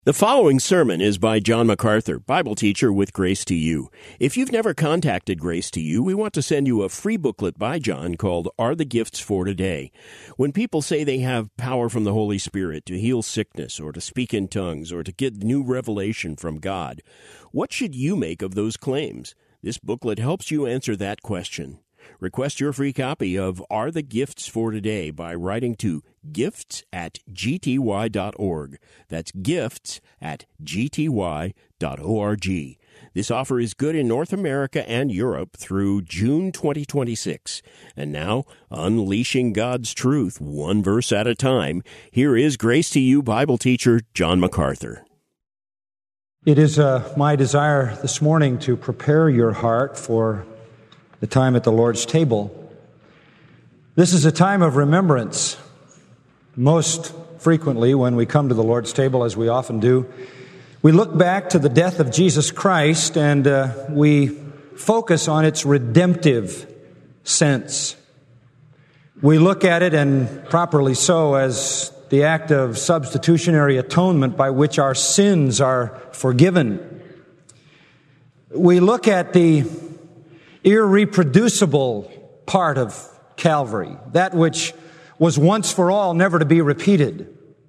The following sermon is by John MacArthur, Bible teacher with Grace to You. If you've never contacted Grace to You, we want to send you a free booklet by John called Are the Gifts for Today? When people say they have power from the Holy Spirit to heal sickness or to speak in tongues or to get new revelation from God, what should you make of those claims? This booklet helps you answer that question. Request your free copy of Are the Gifts for Today by writing to gifts@gty.org. That's gifts@gty.org. This offer is good in North America and Europe through June 2026. And now, unleashing God's truth one verse at a time, here is Grace to You Bible teacher John MacArthur. It is my desire this morning to prepare your heart for the time at the Lord's table. This is a time of remembrance. Most frequently, when we come to the Lord's table, as we often do, we look back to the death of Jesus Christ and we focus on its redemptive sense. We look at it, and properly so, as the act of substitutionary atonement by which our sins are forgiven. We look at the irreproducible part of Calvary, that which was once for all, never to be repeated.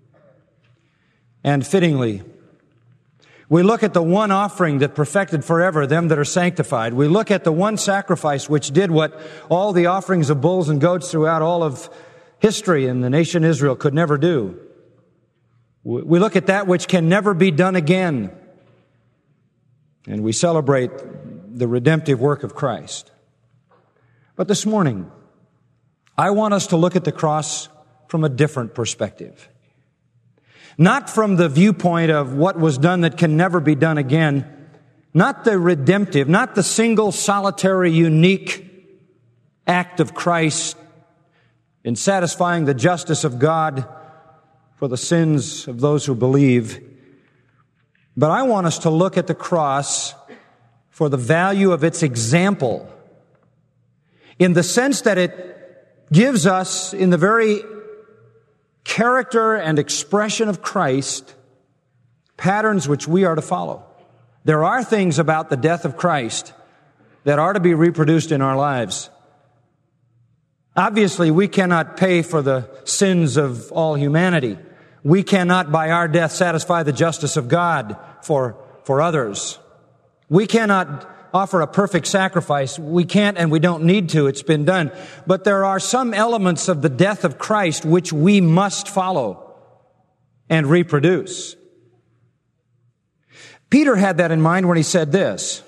And fittingly, we look at the one offering that perfected forever them that are sanctified. We look at the one sacrifice which did what all the offerings of bulls and goats throughout all of history in the nation Israel could never do. We look at that which can never be done again. And we celebrate the redemptive work of Christ. But this morning, I want us to look at the cross from a different perspective. Not from the viewpoint of what was done that can never be done again, not the redemptive, not the single, solitary, unique act of Christ in satisfying the justice of God for the sins of those who believe. But I want us to look at the cross for the value of its example, in the sense that it gives us, in the very character and expression of Christ, patterns which we are to follow. There are things about the death of Christ that are to be reproduced in our lives. Obviously, we cannot pay for the sins of all humanity. We cannot, by our death, satisfy the justice of God for others. We cannot offer a perfect sacrifice. We can't, and we don't need to. It's been done. But there are some elements of the death of Christ which we must follow and reproduce. Peter had that in mind when he said this: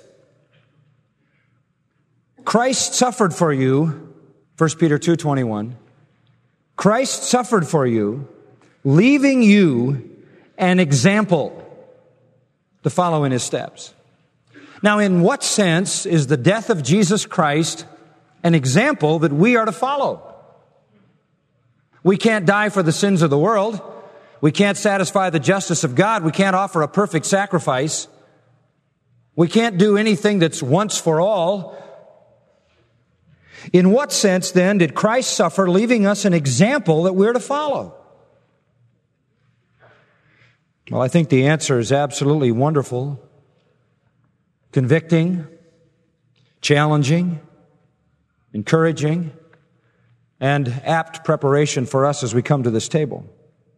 Christ suffered for you, 1 Peter 2:21. Christ suffered for you, leaving you an example to follow in his steps. Now, in what sense is the death of Jesus Christ an example that we are to follow? We can't die for the sins of the world. We can't satisfy the justice of God. We can't offer a perfect sacrifice. We can't do anything that's once for all. In what sense, then, did Christ suffer, leaving us an example that we're to follow? Well, I think the answer is absolutely wonderful, convicting, challenging, encouraging, and apt preparation for us as we come to this table.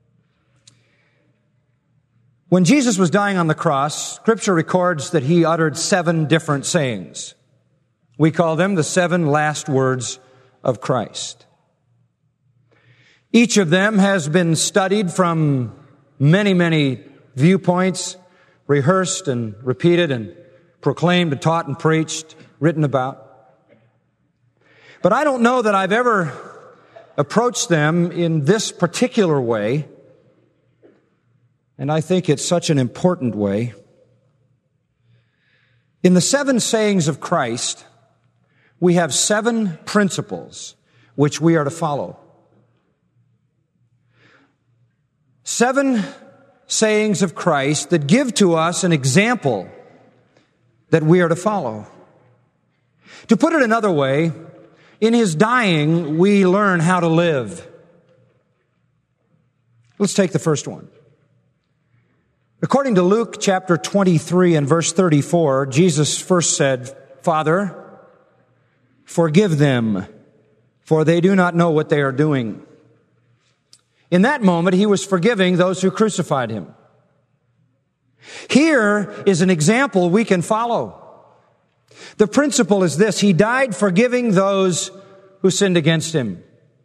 When Jesus was dying on the cross, Scripture records that he uttered 7 different sayings. We call them the 7 last words of Christ. Each of them has been studied from many, many viewpoints, rehearsed and repeated and proclaimed and taught and preached, written about. But I don't know that I've ever approached them in this particular way, and I think it's such an important way. In the 7 sayings of Christ, we have 7 principles which we are to follow. 7 sayings of Christ that give to us an example that we are to follow. To put it another way, in his dying, we learn how to live. Let's take the first one. According to Luke chapter 23 and verse 34, Jesus first said, "Father, forgive them, for they do not know what they are doing." In that moment, he was forgiving those who crucified him. Here is an example we can follow. The principle is this: he died forgiving those who sinned against him.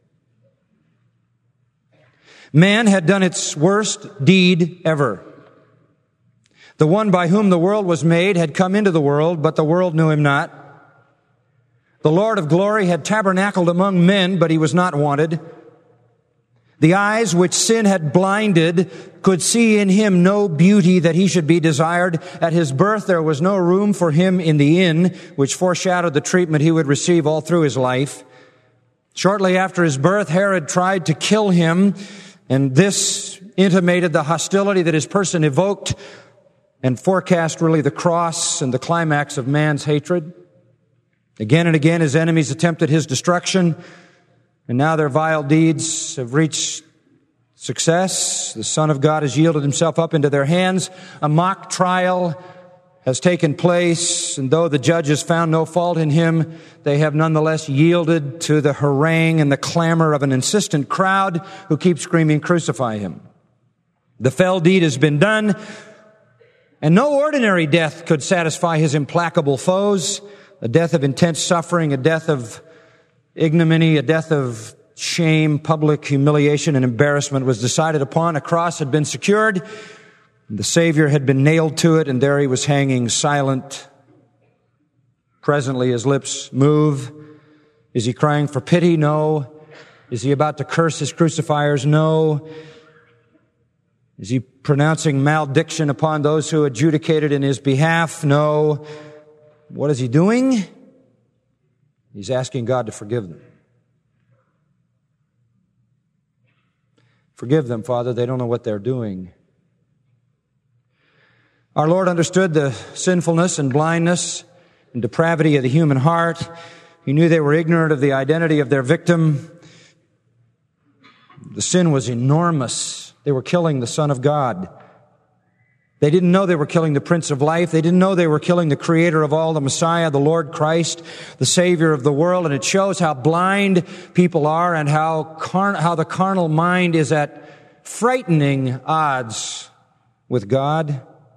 Man had done its worst deed ever. The one by whom the world was made had come into the world, but the world knew him not. The Lord of glory had tabernacled among men, but he was not wanted. The eyes which sin had blinded could see in him no beauty that he should be desired. At his birth there was no room for him in the inn, which foreshadowed the treatment he would receive all through his life. Shortly after his birth, Herod tried to kill him, and this intimated the hostility that his person evoked and forecast really the cross and the climax of man's hatred. Again and again his enemies attempted his destruction, and now their vile deeds have reached success. The Son of God has yielded himself up into their hands. A mock trial has taken place, and though the judges found no fault in him, they have nonetheless yielded to the harangue and the clamor of an insistent crowd who keep screaming, "Crucify him." The fell deed has been done, and no ordinary death could satisfy his implacable foes. A death of intense suffering, a death of ignominy, a death of shame, public humiliation, and embarrassment was decided upon. A cross had been secured. The Savior had been nailed to it, and there he was hanging silent. Presently his lips move. Is he crying for pity? No. Is he about to curse his crucifiers? No. Is he pronouncing malediction upon those who adjudicated in his behalf? No. What is he doing? He's asking God to forgive them. Forgive them, Father. They don't know what they're doing. Our Lord understood the sinfulness and blindness and depravity of the human heart. He knew they were ignorant of the identity of their victim. The sin was enormous. They were killing the Son of God. They didn't know they were killing the Prince of Life. They didn't know they were killing the Creator of all, the Messiah, the Lord Christ, the Savior of the world. And it shows how blind people are and how the carnal mind is at frightening odds with God.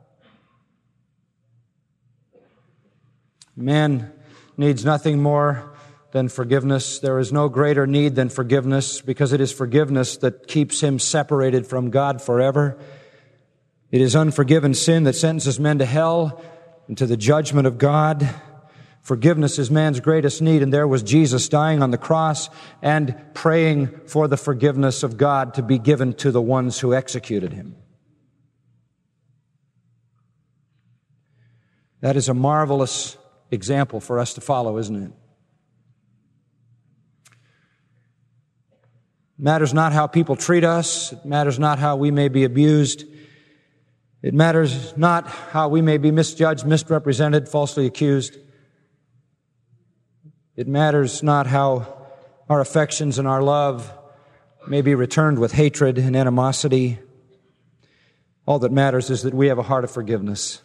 Man needs nothing more than forgiveness. There is no greater need than forgiveness, because it is forgiveness that keeps him separated from God forever. It is unforgiven sin that sentences men to hell and to the judgment of God. Forgiveness is man's greatest need, and there was Jesus dying on the cross and praying for the forgiveness of God to be given to the ones who executed him. That is a marvelous example for us to follow, isn't it? It matters not how people treat us. It matters not how we may be abused. It matters not how we may be misjudged, misrepresented, falsely accused. It matters not how our affections and our love may be returned with hatred and animosity. All that matters is that we have a heart of forgiveness.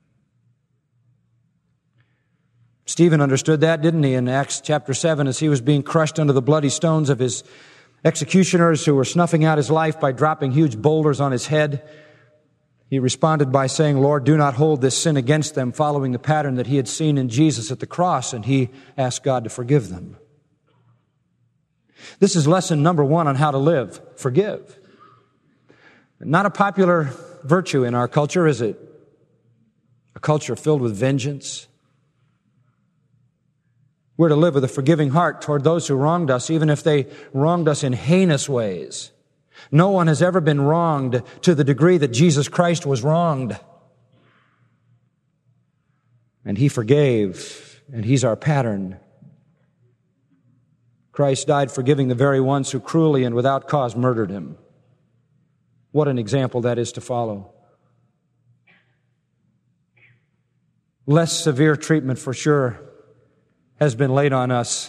Stephen understood that, didn't he, in Acts chapter 7, as he was being crushed under the bloody stones of his executioners who were snuffing out his life by dropping huge boulders on his head. He responded by saying, "Lord, do not hold this sin against them," following the pattern that he had seen in Jesus at the cross, and he asked God to forgive them. This is lesson number 1 on how to live. Forgive. Not a popular virtue in our culture, is it? A culture filled with vengeance. We're to live with a forgiving heart toward those who wronged us, even if they wronged us in heinous ways. No one has ever been wronged to the degree that Jesus Christ was wronged. And he forgave, and he's our pattern. Christ died forgiving the very ones who cruelly and without cause murdered him. What an example that is to follow. Less severe treatment, for sure, has been laid on us,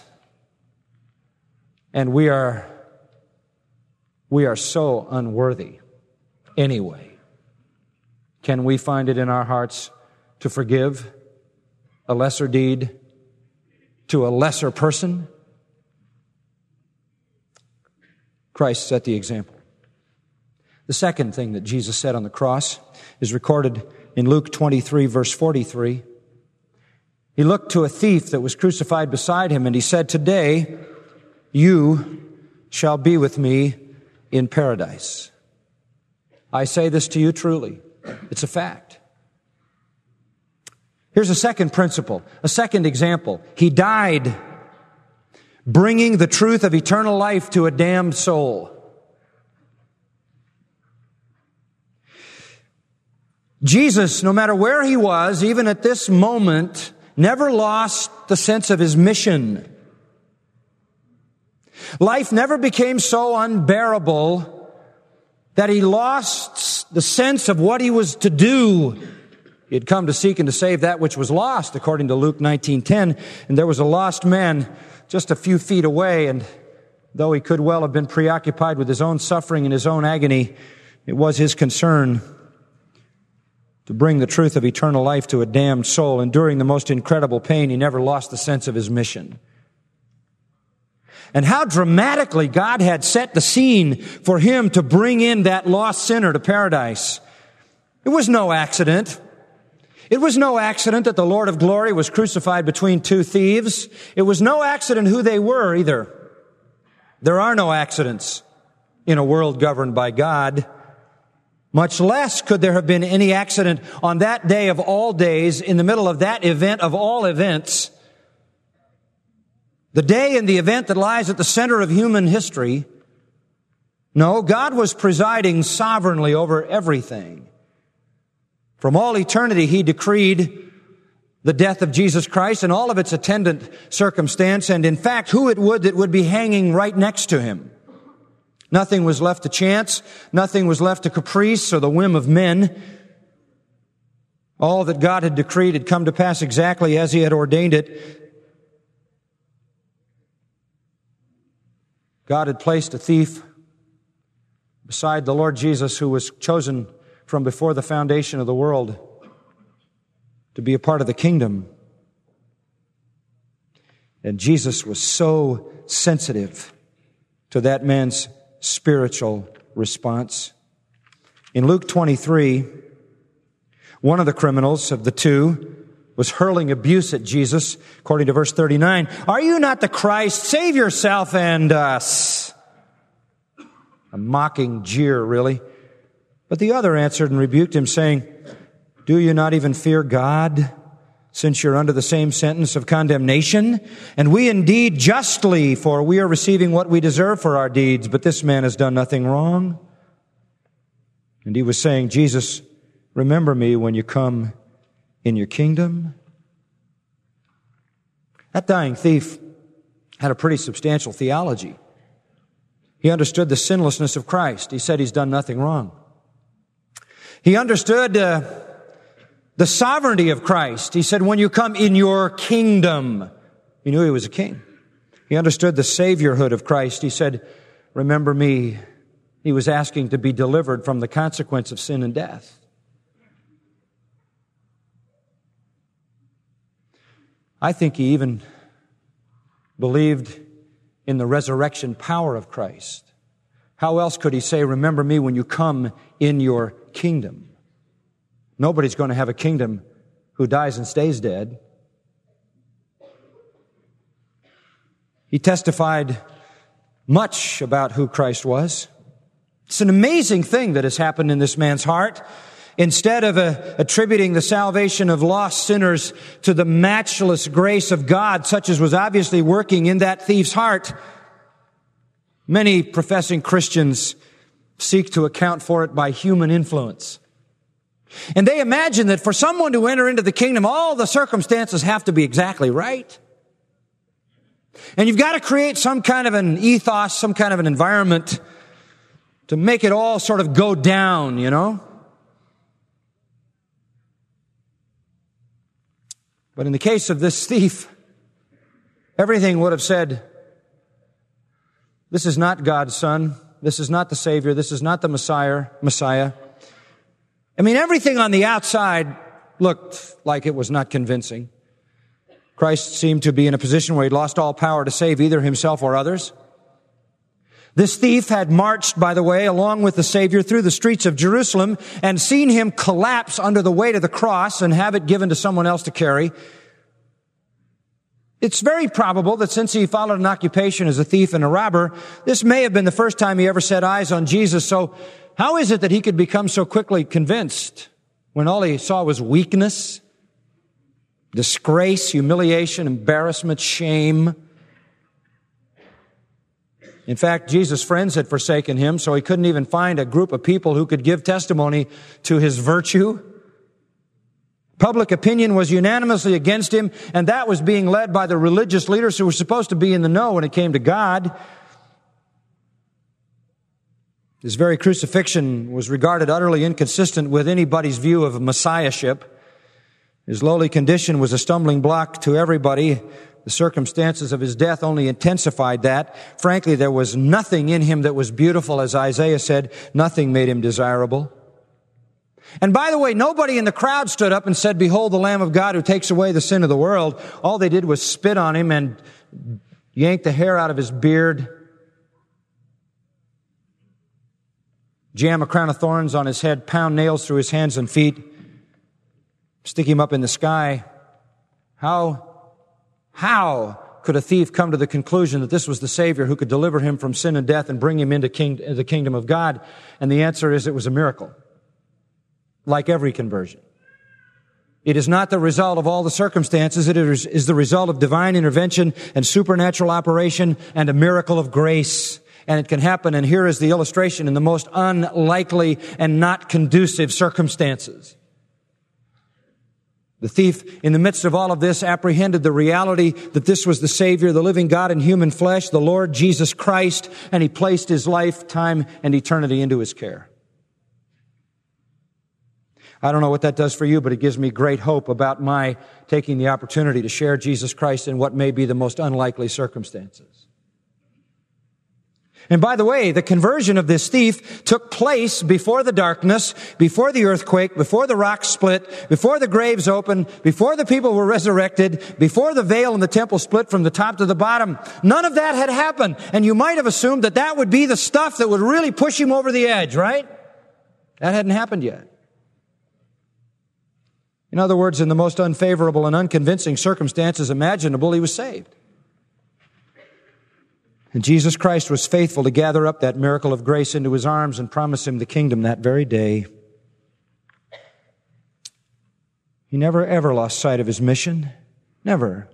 and we are so unworthy anyway. can we find it in our hearts to forgive a lesser deed to a lesser person? Christ set the example. The second thing that Jesus said on the cross is recorded in Luke 23, verse 43. He looked to a thief that was crucified beside him, and he said, "Today you shall be with me in paradise." I say this to you truly. It's a fact. Here's a second principle, a second example. He died bringing the truth of eternal life to a damned soul. Jesus, no matter where he was, even at this moment, never lost the sense of his mission. Life never became so unbearable that he lost the sense of what he was to do. He had come to seek and to save that which was lost, according to Luke 19:10. And there was a lost man just a few feet away, and though he could well have been preoccupied with his own suffering and his own agony, it was his concern to bring the truth of eternal life to a damned soul. Enduring the most incredible pain, he never lost the sense of his mission. And how dramatically God had set the scene for him to bring in that lost sinner to paradise. It was no accident. It was no accident that the Lord of glory was crucified between two thieves. It was no accident who they were either. There are no accidents in a world governed by God. Much less could there have been any accident on that day of all days, in the middle of that event of all events. The day and the event that lies at the center of human history. No, God was presiding sovereignly over everything. From all eternity, he decreed the death of Jesus Christ and all of its attendant circumstance, and in fact, who it would that would be hanging right next to him. Nothing was left to chance. Nothing was left to caprice or the whim of men. All that God had decreed had come to pass exactly as he had ordained it. God had placed a thief beside the Lord Jesus, who was chosen from before the foundation of the world to be a part of the kingdom. And Jesus was so sensitive to that man's spiritual response. In Luke 23, one of the criminals of the two was hurling abuse at Jesus, according to verse 39. "Are you not the Christ? Save yourself and us." A mocking jeer, really. But the other answered and rebuked him, saying, "Do you not even fear God, since you're under the same sentence of condemnation? And we indeed justly, for we are receiving what we deserve for our deeds, but this man has done nothing wrong." And he was saying, "Jesus, remember me when you come in your kingdom." That dying thief had a pretty substantial theology. He understood the sinlessness of Christ. He said he's done nothing wrong. He understood the sovereignty of Christ. He said, when you come in your kingdom. He knew he was a king. He understood the saviorhood of Christ. He said, remember me. He was asking to be delivered from the consequence of sin and death. I think he even believed in the resurrection power of Christ. How else could he say, remember me when you come in your kingdom? Nobody's going to have a kingdom who dies and stays dead. He testified much about who Christ was. It's an amazing thing that has happened in this man's heart. Instead of attributing the salvation of lost sinners to the matchless grace of God, such as was obviously working in that thief's heart, many professing Christians seek to account for it by human influence. And they imagine that for someone to enter into the kingdom, all the circumstances have to be exactly right. And you've got to create some kind of an ethos, some kind of an environment to make it all sort of go down, you know? But in the case of this thief, everything would have said, this is not God's Son. This is not the Savior. This is not the Messiah. I mean, everything on the outside looked like it was not convincing. Christ seemed to be in a position where he'd lost all power to save either himself or others. This thief had marched, by the way, along with the Savior through the streets of Jerusalem and seen him collapse under the weight of the cross and have it given to someone else to carry. It's very probable that since he followed an occupation as a thief and a robber, this may have been the first time he ever set eyes on Jesus. So how is it that he could become so quickly convinced when all he saw was weakness, disgrace, humiliation, embarrassment, shame? In fact, Jesus' friends had forsaken him, so he couldn't even find a group of people who could give testimony to his virtue. Public opinion was unanimously against him, and that was being led by the religious leaders who were supposed to be in the know when it came to God. His very crucifixion was regarded utterly inconsistent with anybody's view of messiahship. His lowly condition was a stumbling block to everybody. The circumstances of his death only intensified that. Frankly, there was nothing in him that was beautiful, as Isaiah said. Nothing made him desirable. And by the way, nobody in the crowd stood up and said, "Behold the Lamb of God who takes away the sin of the world." All they did was spit on him and yank the hair out of his beard, jam a crown of thorns on his head, pound nails through his hands and feet, stick him up in the sky. How could a thief come to the conclusion that this was the Savior who could deliver him from sin and death and bring him into the kingdom of God? And the answer is it was a miracle. Like every conversion. It is not the result of all the circumstances. It is the result of divine intervention and supernatural operation and a miracle of grace. And it can happen, and here is the illustration, in the most unlikely and not conducive circumstances. The thief, in the midst of all of this, apprehended the reality that this was the Savior, the living God in human flesh, the Lord Jesus Christ, and he placed his life, time, and eternity into his care. I don't know what that does for you, but it gives me great hope about my taking the opportunity to share Jesus Christ in what may be the most unlikely circumstances. And by the way, the conversion of this thief took place before the darkness, before the earthquake, before the rocks split, before the graves opened, before the people were resurrected, before the veil in the temple split from the top to the bottom. None of that had happened. And you might have assumed that that would be the stuff that would really push him over the edge, right? That hadn't happened yet. In other words, in the most unfavorable and unconvincing circumstances imaginable, he was saved. And Jesus Christ was faithful to gather up that miracle of grace into his arms and promise him the kingdom that very day. He never ever lost sight of his mission. Never.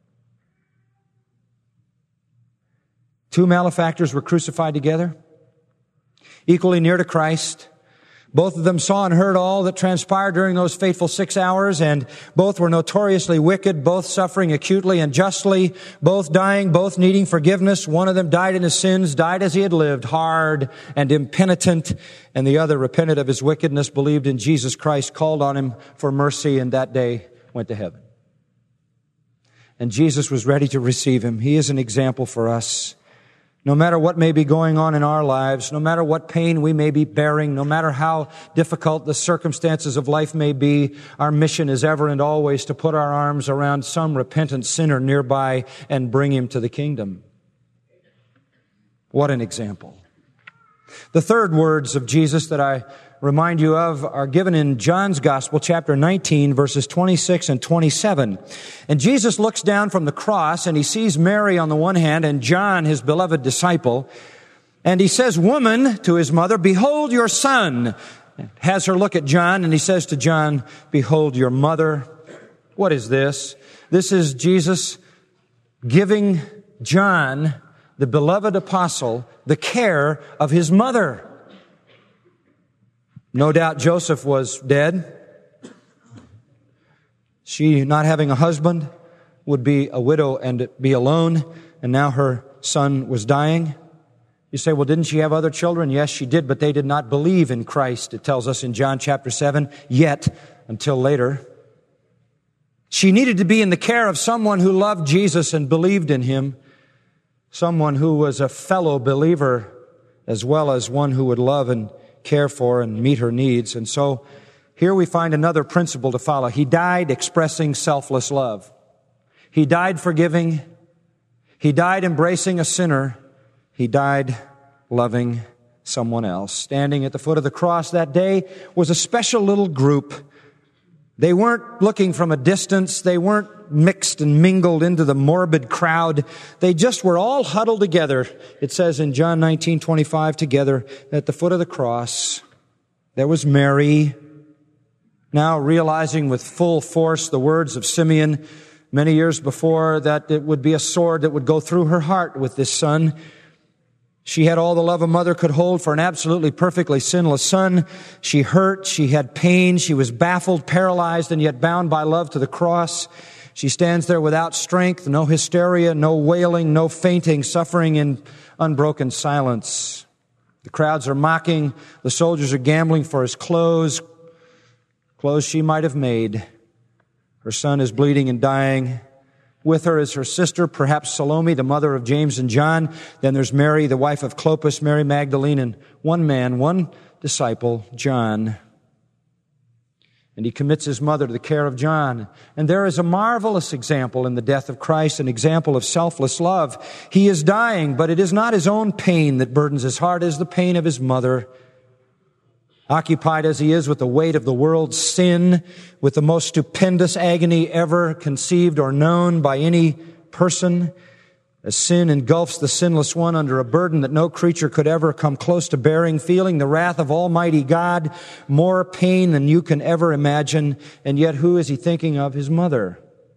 Two malefactors were crucified together, equally near to Christ. Both of them saw and heard all that transpired during those fateful 6 hours, and both were notoriously wicked, both suffering acutely and justly, both dying, both needing forgiveness. One of them died in his sins, died as he had lived, hard and impenitent, and the other repented of his wickedness, believed in Jesus Christ, called on him for mercy, and that day went to heaven. And Jesus was ready to receive him. He is an example for us. No matter what may be going on in our lives, no matter what pain we may be bearing, no matter how difficult the circumstances of life may be, our mission is ever and always to put our arms around some repentant sinner nearby and bring him to the kingdom. What an example. The third words of Jesus that I remind you of are given in John's Gospel, chapter 19, verses 26 and 27. And Jesus looks down from the cross and he sees Mary on the one hand and John, his beloved disciple. And he says, "Woman," to his mother, "behold your son." Has her look at John and he says to John, "Behold your mother." What is this? This is Jesus giving John, the beloved apostle, the care of his mother. No doubt Joseph was dead. She, not having a husband, would be a widow and be alone, and now her son was dying. You say, well, didn't she have other children? Yes, she did, but they did not believe in Christ. It tells us in John chapter 7, yet, until later. She needed to be in the care of someone who loved Jesus and believed in him, someone who was a fellow believer, as well as one who would love and care for and meet her needs. And so here we find another principle to follow. He died expressing selfless love. He died forgiving. He died embracing a sinner. He died loving someone else. Standing at the foot of the cross that day was a special little group. They weren't looking from a distance. They weren't mixed and mingled into the morbid crowd. They just were all huddled together. It says in John 19:25, together at the foot of the cross. There was Mary, now realizing with full force the words of Simeon many years before, that it would be a sword that would go through her heart with this son. She had all the love a mother could hold for an absolutely perfectly sinless son. She hurt, she had pain, she was baffled, paralyzed, and yet bound by love to the cross. She stands there without strength, no hysteria, no wailing, no fainting, suffering in unbroken silence. The crowds are mocking, the soldiers are gambling for his clothes she might have made. Her son is bleeding and dying. With her is her sister, perhaps Salome, the mother of James and John. Then there's Mary, the wife of Clopas, Mary Magdalene, and one man, one disciple, John. And he commits his mother to the care of John. And there is a marvelous example in the death of Christ, an example of selfless love. He is dying, but it is not his own pain that burdens his heart, it is the pain of his mother. Occupied as he is with the weight of the world's sin, with the most stupendous agony ever conceived or known by any person, as sin engulfs the sinless one under a burden that no creature could ever come close to bearing, feeling the wrath of Almighty God, more pain than you can ever imagine, and yet who is he thinking of? His mother.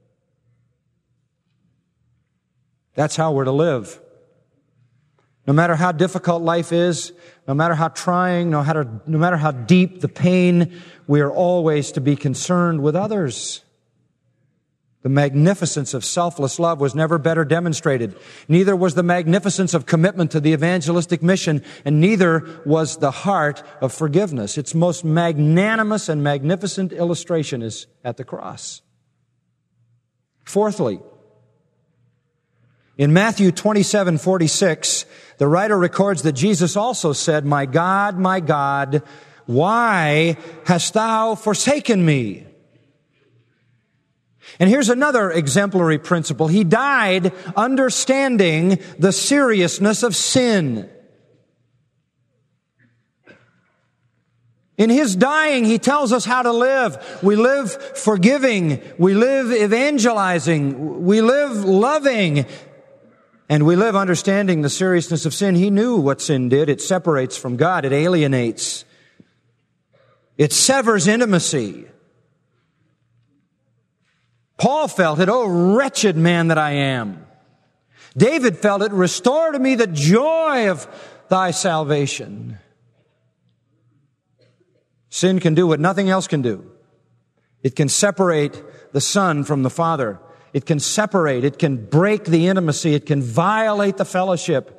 That's how we're to live. No matter how difficult life is, no matter how trying, no matter how deep the pain, we are always to be concerned with others. The magnificence of selfless love was never better demonstrated. Neither was the magnificence of commitment to the evangelistic mission, and neither was the heart of forgiveness. Its most magnanimous and magnificent illustration is at the cross. Fourthly, in Matthew 27:46, the writer records that Jesus also said, my God, why hast thou forsaken me?" And here's another exemplary principle. He died understanding the seriousness of sin. In his dying, he tells us how to live. We live forgiving. We live evangelizing. We live loving. And we live understanding the seriousness of sin. He knew what sin did. It separates from God. It alienates. It severs intimacy. Paul felt it, "Oh, wretched man that I am." David felt it, "Restore to me the joy of thy salvation." Sin can do what nothing else can do. It can separate the Son from the Father. It can separate. It can break the intimacy. It can violate the fellowship.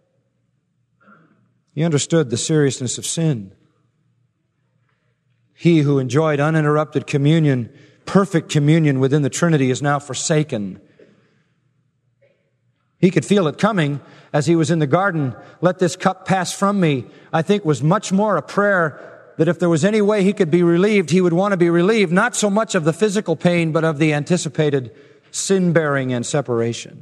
He understood the seriousness of sin. He who enjoyed uninterrupted communion, perfect communion within the Trinity, is now forsaken. He could feel it coming as he was in the garden. "Let this cup pass from me," I think was much more a prayer that if there was any way he could be relieved, he would want to be relieved, not so much of the physical pain, but of the anticipated sin-bearing and separation.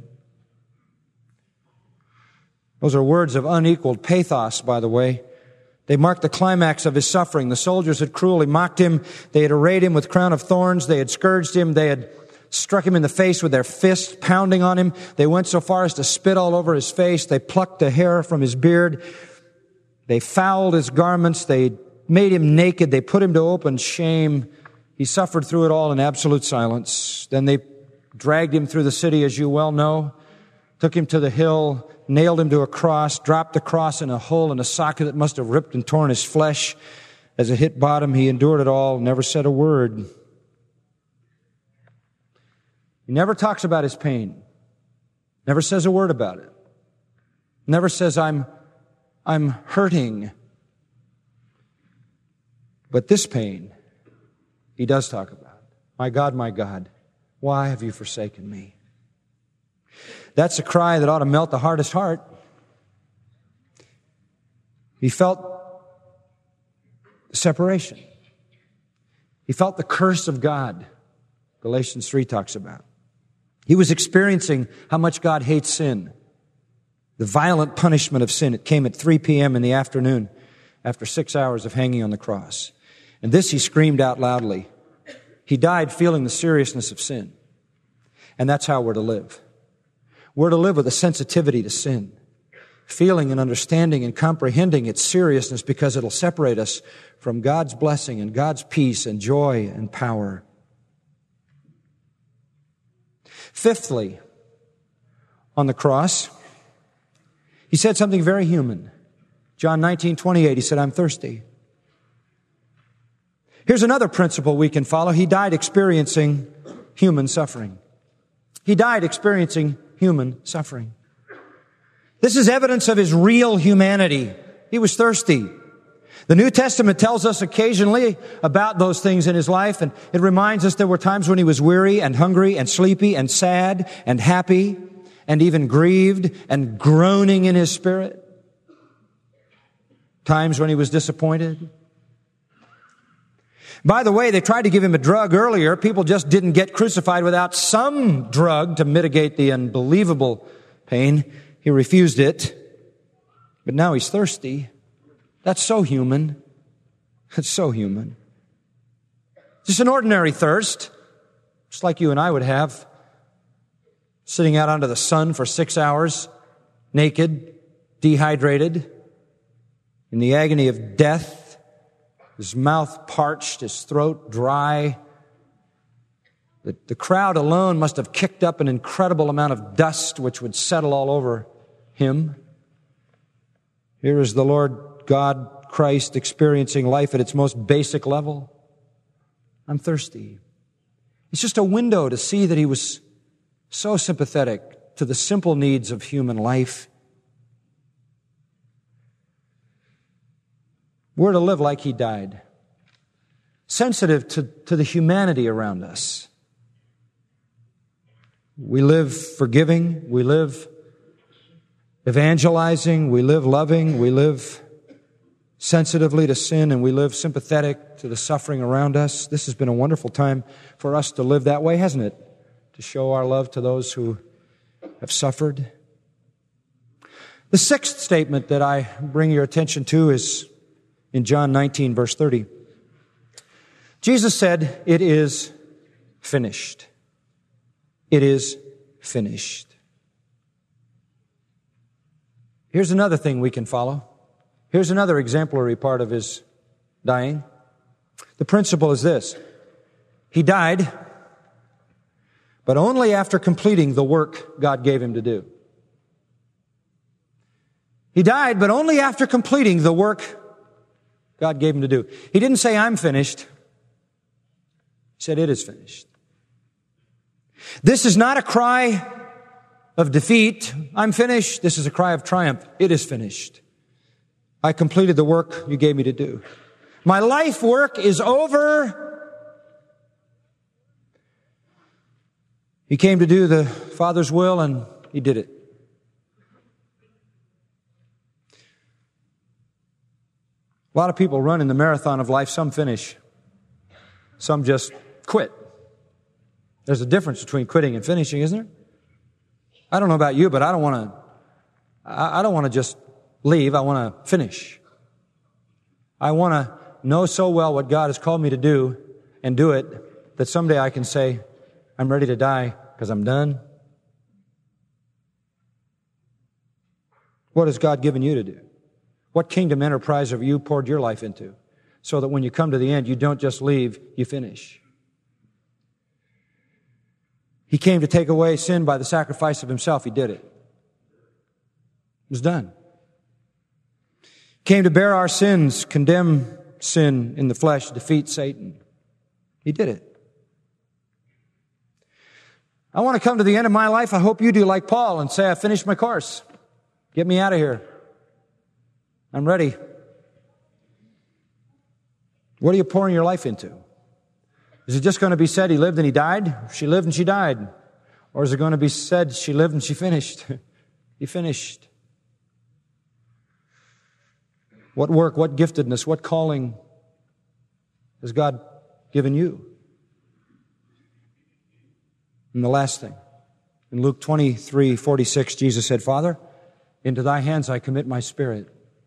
Those are words of unequaled pathos, by the way. They marked the climax of his suffering. The soldiers had cruelly mocked him. They had arrayed him with crown of thorns. They had scourged him. They had struck him in the face with their fists, pounding on him. They went so far as to spit all over his face. They plucked a hair from his beard. They fouled his garments. They made him naked. They put him to open shame. He suffered through it all in absolute silence. Then they dragged him through the city, as you well know, took him to the hill, nailed him to a cross, dropped the cross in a hole in a socket that must have ripped and torn his flesh. As it hit bottom, he endured it all, never said a word. He never talks about his pain, never says a word about it, never says, I'm hurting. But this pain, he does talk about. My God, why have you forsaken me?" That's a cry that ought to melt the hardest heart. He felt separation. He felt the curse of God, Galatians 3 talks about. He was experiencing how much God hates sin, the violent punishment of sin. It came at 3 p.m. in the afternoon after 6 hours of hanging on the cross. And this he screamed out loudly. He died feeling the seriousness of sin. And that's how we're to live. We're to live with a sensitivity to sin, feeling and understanding and comprehending its seriousness, because it'll separate us from God's blessing and God's peace and joy and power. Fifthly, on the cross, he said something very human. John 19:28, he said, I'm thirsty. Here's another principle we can follow. He died experiencing human suffering. He died experiencing human suffering. This is evidence of his real humanity. He was thirsty. The New Testament tells us occasionally about those things in his life, and it reminds us there were times when he was weary and hungry and sleepy and sad and happy and even grieved and groaning in his spirit. Times when he was disappointed. By the way, they tried to give him a drug earlier. People just didn't get crucified without some drug to mitigate the unbelievable pain. He refused it. But now he's thirsty. That's so human. That's so human. Just an ordinary thirst, just like you and I would have, sitting out under the sun for 6 hours, naked, dehydrated, in the agony of death, his mouth parched, his throat dry. The crowd alone must have kicked up an incredible amount of dust which would settle all over him. Here is the Lord God, Christ, experiencing life at its most basic level. I'm thirsty. It's just a window to see that he was so sympathetic to the simple needs of human life. We're to live like he died, sensitive to the humanity around us. We live forgiving, we live evangelizing, we live loving, we live sensitively to sin, and we live sympathetic to the suffering around us. This has been a wonderful time for us to live that way, hasn't it? To show our love to those who have suffered. The sixth statement that I bring your attention to is in John 19, verse 30. Jesus said, "It is finished." It is finished. Here's another thing we can follow. Here's another exemplary part of his dying. The principle is this: he died, but only after completing the work God gave him to do. He died, but only after completing the work God gave him to do. He didn't say, "I'm finished." He said, "It is finished." This is not a cry of defeat. "I'm finished." This is a cry of triumph. It is finished. I completed the work you gave me to do. My life work is over. He came to do the Father's will, and he did it. A lot of people run in the marathon of life. Some finish. Some just quit. There's a difference between quitting and finishing, isn't there? I don't know about you, but I don't want to just leave. I want to finish. I want to know so well what God has called me to do and do it that someday I can say, "I'm ready to die because I'm done." What has God given you to do? What kingdom enterprise have you poured your life into so that when you come to the end, you don't just leave, you finish? He came to take away sin by the sacrifice of himself. He did it. It was done. He came to bear our sins, condemn sin in the flesh, defeat Satan. He did it. I want to come to the end of my life. I hope you do like Paul and say, "I finished my course. Get me out of here. I'm ready." What are you pouring your life into? Is it just going to be said he lived and he died? She lived and she died. Or is it going to be said she lived and she finished? He finished. What work, what giftedness, what calling has God given you. And the last thing, in Luke 23:46, Jesus said, Father, into thy hands I commit my spirit.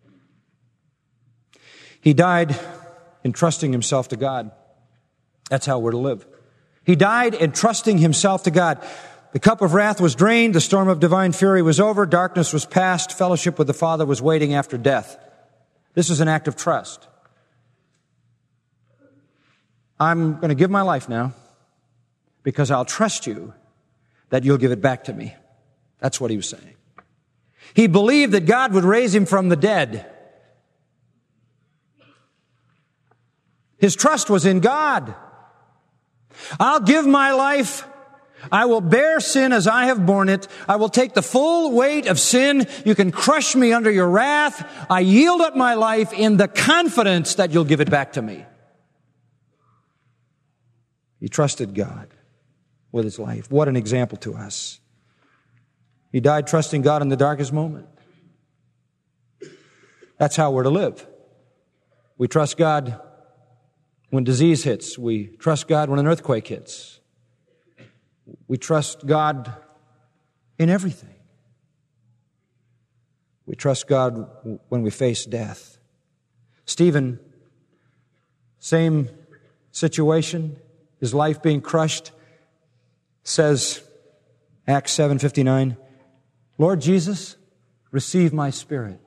He died entrusting himself to God. That's how we're to live. He died entrusting himself to God. The cup of wrath was drained, the storm of divine fury was over, darkness was past, fellowship with the Father was waiting after death. This is an act of trust. I'm going to give my life now because I'll trust you that you'll give it back to me. That's what he was saying. He believed that God would raise him from the dead. His trust was in God. I'll give my life. I will bear sin as I have borne it. I will take the full weight of sin. You can crush me under your wrath. I yield up my life in the confidence that you'll give it back to me. He trusted God with his life. What an example to us. He died trusting God in the darkest moment. That's how we're to live. We trust God when disease hits. We trust God when an earthquake hits. We trust God in everything. We trust God when we face death. Stephen, same situation, his life being crushed, says, Acts 7:59, Lord Jesus, receive my spirit.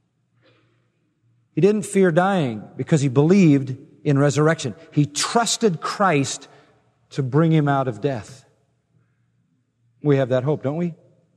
He didn't fear dying because he believed in resurrection. He trusted Christ to bring him out of death. We have that hope, don't we?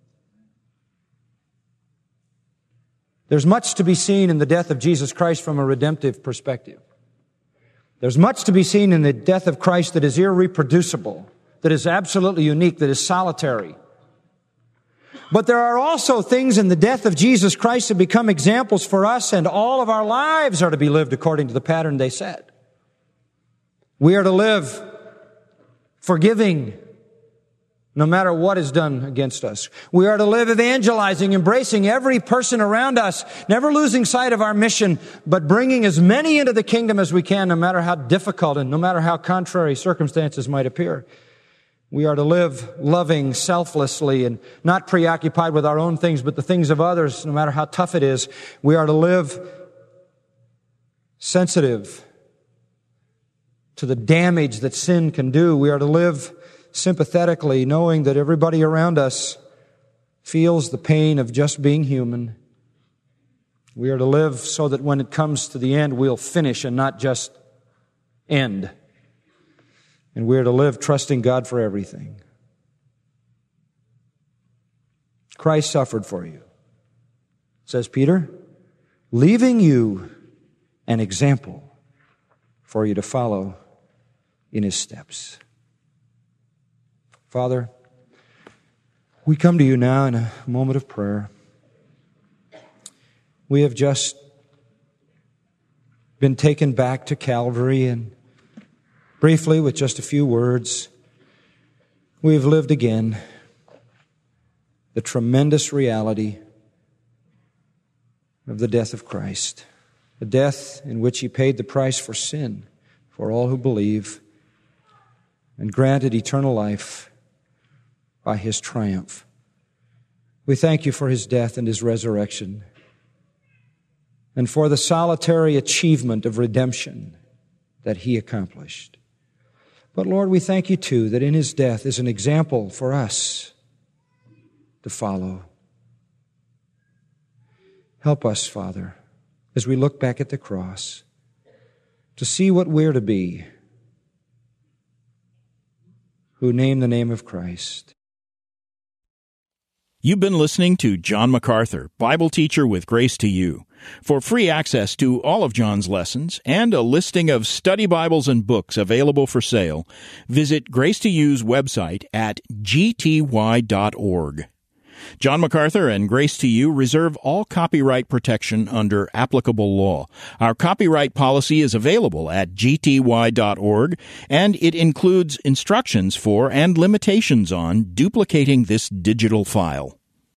There's much to be seen in the death of Jesus Christ from a redemptive perspective. There's much to be seen in the death of Christ that is irreproducible, that is absolutely unique, that is solitary. But there are also things in the death of Jesus Christ that become examples for us, and all of our lives are to be lived according to the pattern they set. We are to live forgiving no matter what is done against us. We are to live evangelizing, embracing every person around us, never losing sight of our mission, but bringing as many into the kingdom as we can, no matter how difficult and no matter how contrary circumstances might appear. We are to live loving selflessly and not preoccupied with our own things, but the things of others, no matter how tough it is. We are to live sensitive to the damage that sin can do. We are to live sympathetically, knowing that everybody around us feels the pain of just being human. We are to live so that when it comes to the end, we'll finish and not just end. And we are to live trusting God for everything. Christ suffered for you, says Peter, leaving you an example for you to follow in his steps. Father, we come to you now in a moment of prayer. We have just been taken back to Calvary, and briefly, with just a few words, we have lived again the tremendous reality of the death of Christ, the death in which he paid the price for sin for all who believe and granted eternal life by his triumph. We thank you for his death and his resurrection and for the solitary achievement of redemption that he accomplished. But Lord, we thank you too that in his death is an example for us to follow. Help us, Father, as we look back at the cross, to see what we're to be who name the name of Christ. You've been listening to John MacArthur, Bible teacher with Grace to You. For free access to all of John's lessons and a listing of study Bibles and books available for sale, visit Grace to You's website at gty.org. John MacArthur and Grace to You reserve all copyright protection under applicable law. Our copyright policy is available at gty.org, and it includes instructions for and limitations on duplicating this digital file.